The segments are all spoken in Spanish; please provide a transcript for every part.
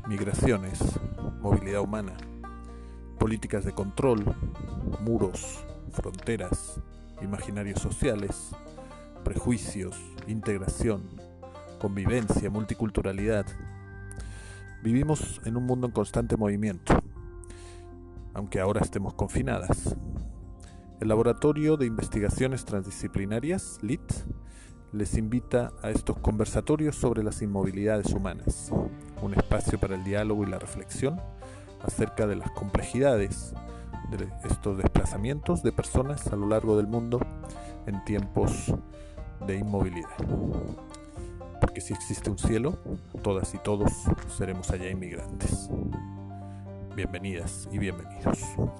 migraciones, movilidad humana, políticas de control, muros, fronteras, imaginarios sociales, prejuicios, integración, convivencia, multiculturalidad. Vivimos en un mundo en constante movimiento, aunque ahora estemos confinadas. El Laboratorio de Investigaciones Transdisciplinarias, LIT, les invita a estos conversatorios sobre las inmovilidades humanas, un espacio para el diálogo y la reflexión acerca de las complejidades de estos desplazamientos de personas a lo largo del mundo en tiempos de inmovilidad. Porque si existe un cielo, todas y todos seremos allá inmigrantes. Bienvenidas y bienvenidos.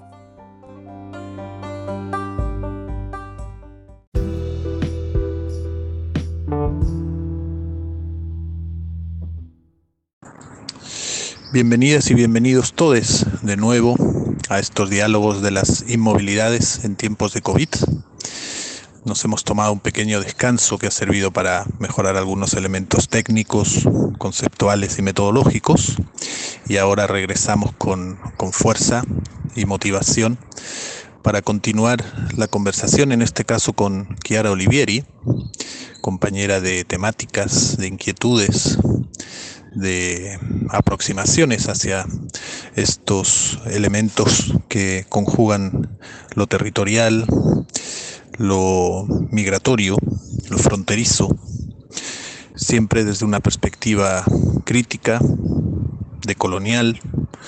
Bienvenidas y bienvenidos todos de nuevo a estos diálogos de las inmovilidades en tiempos de COVID. Nos hemos tomado un pequeño descanso que ha servido para mejorar algunos elementos técnicos, conceptuales y metodológicos, y ahora regresamos con fuerza y motivación para continuar la conversación, en este caso con Chiara Olivieri, compañera de temáticas, de inquietudes, de aproximaciones hacia estos elementos que conjugan lo territorial, lo migratorio, lo fronterizo, siempre desde una perspectiva crítica, decolonial.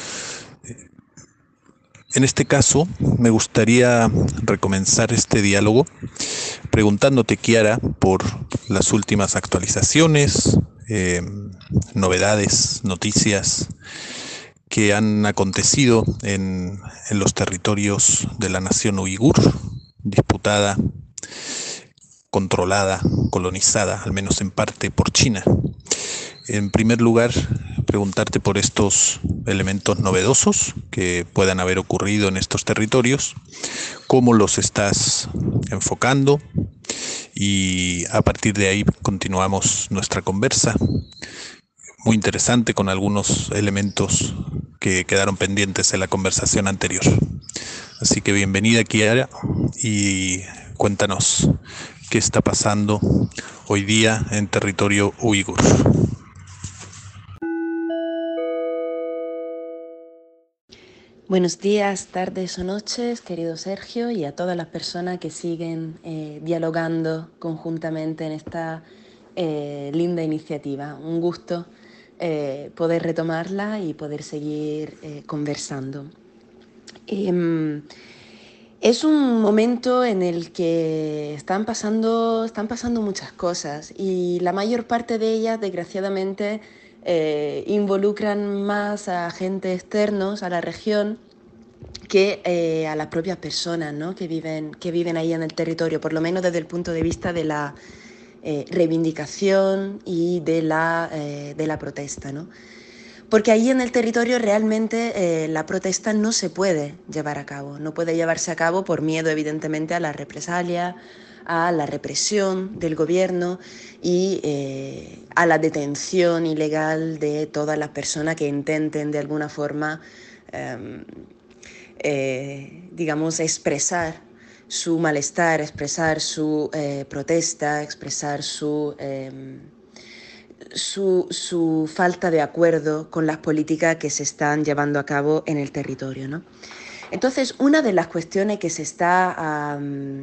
En este caso, me gustaría recomenzar este diálogo preguntándote, Chiara, por las últimas actualizaciones, novedades, noticias que han acontecido en los territorios de la nación uigur, disputada, controlada, colonizada, al menos en parte, por China. En primer lugar, preguntarte por estos elementos novedosos que puedan haber ocurrido en estos territorios, cómo los estás enfocando, y a partir de ahí continuamos nuestra conversa. Muy interesante, con algunos elementos que quedaron pendientes en la conversación anterior. Así que bienvenida, Chiara, y cuéntanos qué está pasando hoy día en territorio uigur. Buenos días, tardes o noches, querido Sergio, y a todas las personas que siguen dialogando conjuntamente en esta linda iniciativa. Un gusto poder retomarla y poder seguir conversando. Es un momento en el que están pasando muchas cosas, y la mayor parte de ellas, desgraciadamente, involucran más a agentes externos a la región que a las propias personas, ¿no?, que viven ahí en el territorio, por lo menos desde el punto de vista de la reivindicación y de la protesta, ¿no? Porque ahí en el territorio realmente la protesta no se puede llevar a cabo, no puede llevarse a cabo por miedo, evidentemente, a la represalia, a la represión del gobierno y a la detención ilegal de todas las personas que intenten de alguna forma, digamos, expresar su malestar, expresar su protesta, expresar su falta de acuerdo con las políticas que se están llevando a cabo en el territorio, ¿no? Entonces, una de las cuestiones que se está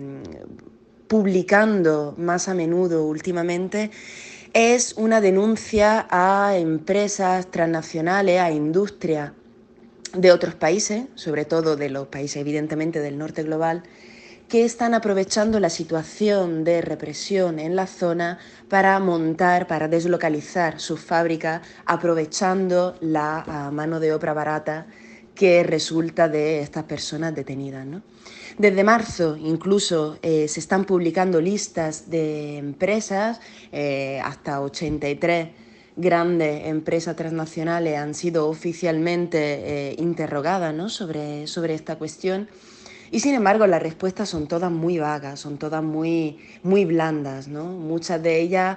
publicando más a menudo últimamente es una denuncia a empresas transnacionales, a industria de otros países, sobre todo de los países evidentemente del norte global, que están aprovechando la situación de represión en la zona para montar, para deslocalizar sus fábricas, aprovechando la mano de obra barata que resulta de estas personas detenidas, ¿no? Desde marzo incluso se están publicando listas de empresas, hasta 83 grandes empresas transnacionales han sido oficialmente interrogadas, ¿no?, sobre esta cuestión, Y sin embargo, las respuestas son todas muy vagas, son todas muy, muy blandas, ¿no? Muchas de ellas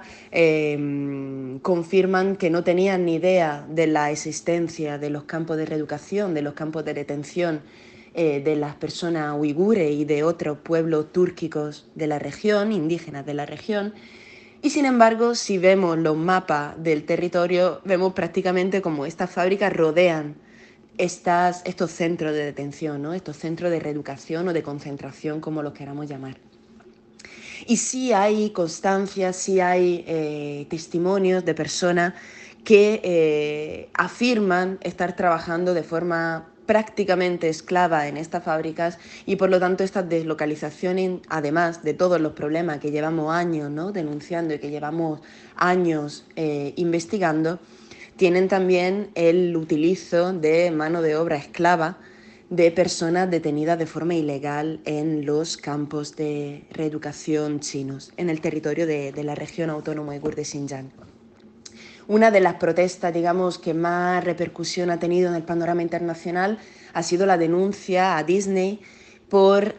confirman que no tenían ni idea de la existencia de los campos de reeducación, de los campos de detención de las personas uigures y de otros pueblos túrquicos de la región, indígenas de la región. Y sin embargo, si vemos los mapas del territorio, vemos prácticamente como estas fábricas rodean estos centros de detención, ¿no? Estos centros de reeducación o de concentración, como los queramos llamar. Y sí hay constancia, sí hay testimonios de personas que afirman estar trabajando de forma prácticamente esclava en estas fábricas y por lo tanto estas deslocalizaciones, además de todos los problemas que llevamos años, ¿no?, denunciando y que llevamos años investigando, tienen también el utilizo de mano de obra esclava de personas detenidas de forma ilegal en los campos de reeducación chinos, en el territorio de la región autónoma uigur de Xinjiang. Una de las protestas, digamos, que más repercusión ha tenido en el panorama internacional ha sido la denuncia a Disney por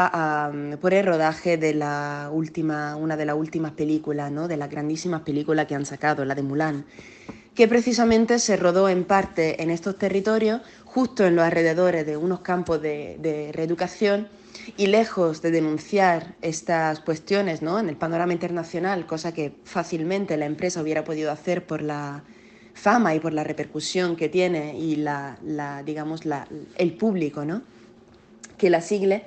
el rodaje de una de las últimas películas, ¿no?, de las grandísimas películas que han sacado, la de Mulan, que precisamente se rodó en parte en estos territorios, justo en los alrededores de unos campos de reeducación, y lejos de denunciar estas cuestiones, ¿no?, en el panorama internacional, cosa que fácilmente la empresa hubiera podido hacer por la fama y por la repercusión que tiene y el público, ¿no?, que la sigue,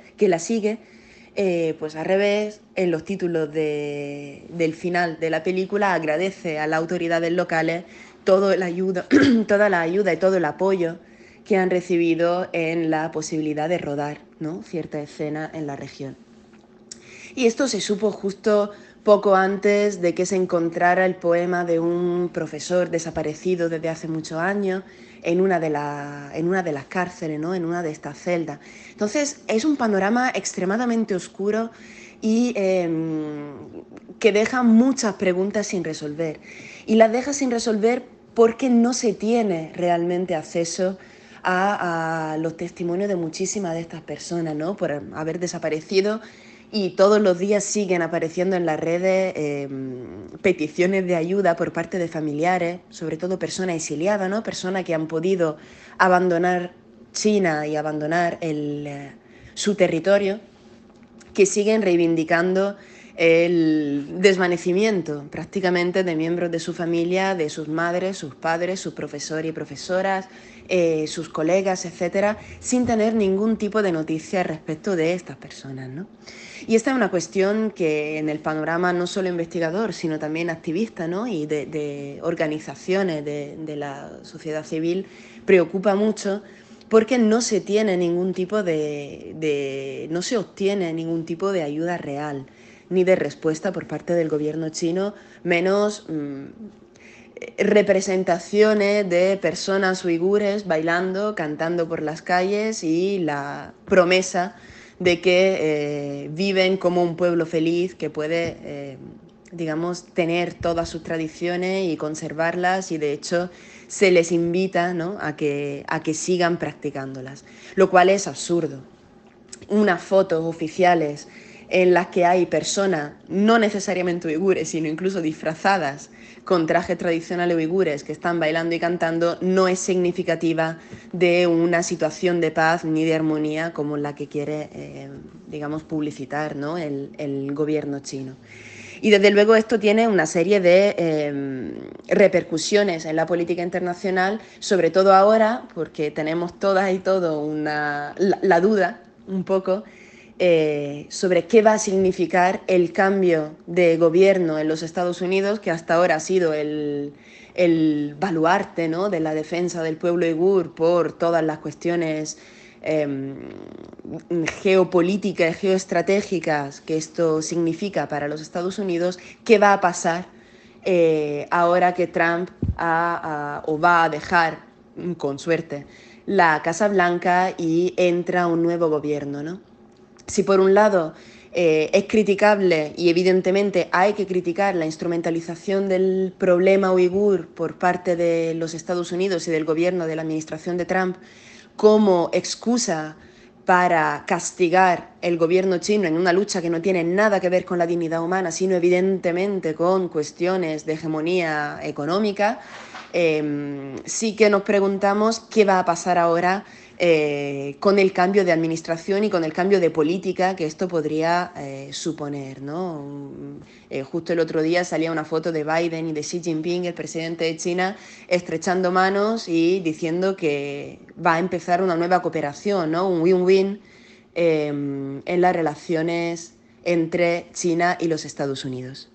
pues al revés, en los títulos del final de la película agradece a las autoridades locales toda la ayuda y todo el apoyo que han recibido en la posibilidad de rodar, ¿no?, cierta escena en la región. Y esto se supo justo poco antes de que se encontrara el poema de un profesor desaparecido desde hace muchos años en una de las cárceles, ¿no?, en una de estas celdas. Entonces es un panorama extremadamente oscuro y que deja muchas preguntas sin resolver. Y las deja sin resolver porque no se tiene realmente acceso a los testimonios de muchísimas de estas personas, ¿no?, por haber desaparecido. Y todos los días siguen apareciendo en las redes peticiones de ayuda por parte de familiares, sobre todo personas exiliadas, ¿no?, personas que han podido abandonar China y abandonar su territorio, que siguen reivindicando el desvanecimiento prácticamente de miembros de su familia, de sus madres, sus padres, sus profesores y profesoras, sus colegas, etcétera, sin tener ningún tipo de noticia respecto de estas personas, ¿no? Y esta es una cuestión que en el panorama no solo investigador, sino también activista, ¿no?, y de organizaciones de la sociedad civil preocupa mucho, porque no se tiene ningún tipo no se obtiene ningún tipo de ayuda real ni de respuesta por parte del gobierno chino, menos representaciones de personas uigures bailando, cantando por las calles y la promesa de que viven como un pueblo feliz que puede, digamos, tener todas sus tradiciones y conservarlas, y de hecho se les invita, ¿no?, a que sigan practicándolas, lo cual es absurdo. Unas fotos oficiales en las que hay personas, no necesariamente uigures, sino incluso disfrazadas con trajes tradicionales uigures que están bailando y cantando, no es significativa de una situación de paz ni de armonía como la que quiere, digamos, publicitar, ¿no?, el gobierno chino. Y desde luego esto tiene una serie de repercusiones en la política internacional, sobre todo ahora, porque tenemos todas y todos la duda un poco sobre qué va a significar el cambio de gobierno en los Estados Unidos, que hasta ahora ha sido el baluarte, ¿no?, de la defensa del pueblo uigur por todas las cuestiones geopolíticas y geoestratégicas que esto significa para los Estados Unidos. ¿Qué va a pasar ahora que Trump o va a dejar, con suerte, la Casa Blanca y entra un nuevo gobierno, ¿no? Si por un lado es criticable, y evidentemente hay que criticar la instrumentalización del problema uigur por parte de los Estados Unidos y del gobierno de la administración de Trump como excusa para castigar el gobierno chino en una lucha que no tiene nada que ver con la dignidad humana, sino evidentemente con cuestiones de hegemonía económica, sí que nos preguntamos qué va a pasar ahora con el cambio de administración y con el cambio de política que esto podría suponer, ¿no? Justo el otro día salía una foto de Biden y de Xi Jinping, el presidente de China, estrechando manos y diciendo que va a empezar una nueva cooperación, ¿no? Un win-win en las relaciones entre China y los Estados Unidos.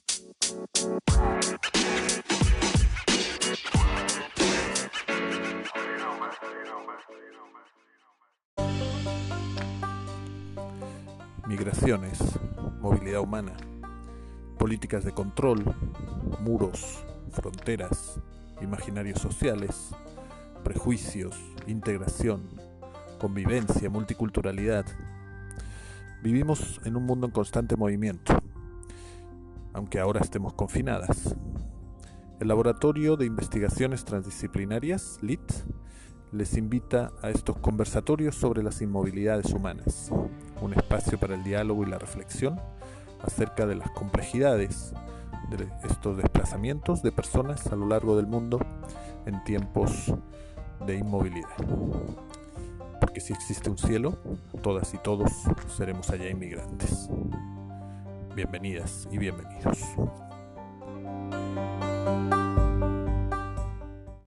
Migraciones, movilidad humana, políticas de control, muros, fronteras, imaginarios sociales, prejuicios, integración, convivencia, multiculturalidad. Vivimos en un mundo en constante movimiento, aunque ahora estemos confinadas. El Laboratorio de Investigaciones Transdisciplinarias, LIT, les invita a estos conversatorios sobre las inmovilidades humanas, un espacio para el diálogo y la reflexión acerca de las complejidades de estos desplazamientos de personas a lo largo del mundo en tiempos de inmovilidad. Porque si existe un cielo, todas y todos seremos allá inmigrantes. Bienvenidas y bienvenidos.